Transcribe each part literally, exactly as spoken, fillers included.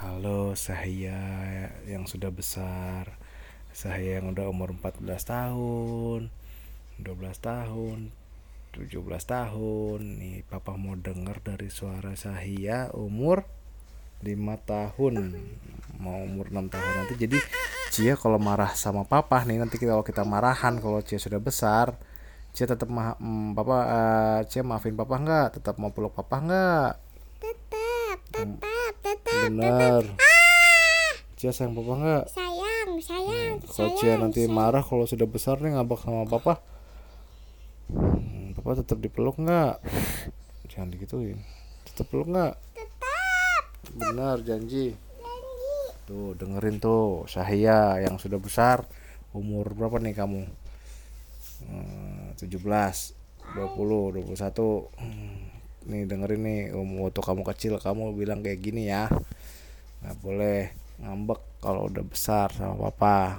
Halo Sahia yang sudah besar, Sahia yang udah umur empat belas tahun, dua belas tahun, tujuh belas tahun. Nih papa mau denger dari suara Sahia umur lima tahun, mau umur enam tahun nanti. Jadi Cia kalau marah sama papa nih, nanti kalau kita marahan, kalau Cia sudah besar, Cia tetap ma- mm, papa eh, Cia maafin papa nggak? Tetap mau peluk papa nggak? Tetap, tetap, tetap, tetap. Bener. Cia sayang papa nggak? Sayang, sayang, Kalau Cia sayang, nanti sayang. marah, kalau sudah besar nih ngambek sama papa, hmm, papa tetap dipeluk nggak? Jangan digituin. Tetap peluk nggak? Tetap. Benar, janji. Janji. Tuh dengerin tuh Sahia yang sudah besar. Umur berapa nih kamu? Hmm, tujuh belas, dua puluh, dua puluh satu. Hmm, nih dengerin nih, umur waktu kamu kecil kamu bilang kayak gini ya. Nggak boleh ngambek kalau udah besar sama papa.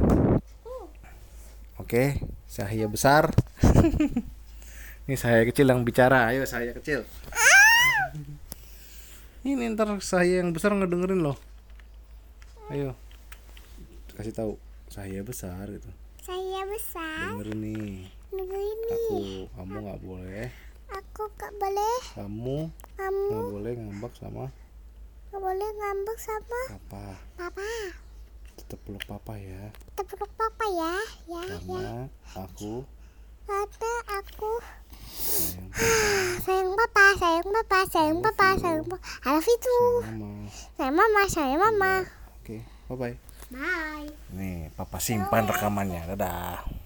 Oke, Sahia besar. Ini saya kecil yang bicara. Ayo saya kecil. Ini ntar saya yang besar ngedengerin loh. Ayo kasih tahu saya besar gitu. Saya besar. Dengerin nih. Dengerin Aku, nih. kamu nggak boleh. Aku gak boleh. Kamu Kamu nggak boleh ngambek sama gak boleh ngambek sama papa. papa. Tetap peluk papa ya. Kita peluk papa ya. Ya, ya. Karena aku Kata aku sayang sayang papa, sayang papa, sayang papa, sayang papa. I love you too. mama. Sayang mama, sayang mama. Oke, bye bye. Bye. Nih, papa simpan rekamannya. Dadah.